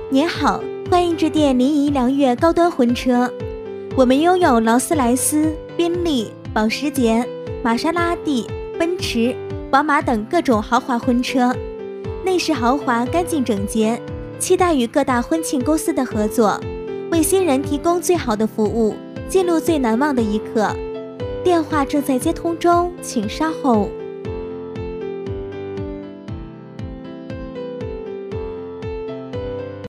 您好，欢迎致电临沂良悦高端婚车。我们拥有劳斯莱斯、宾利、保时捷、玛莎拉蒂、奔驰、宝马等各种豪华婚车，内饰豪华、干净整洁，期待与各大婚庆公司的合作，为新人提供最好的服务，记录最难忘的一刻。电话正在接通中，请稍后。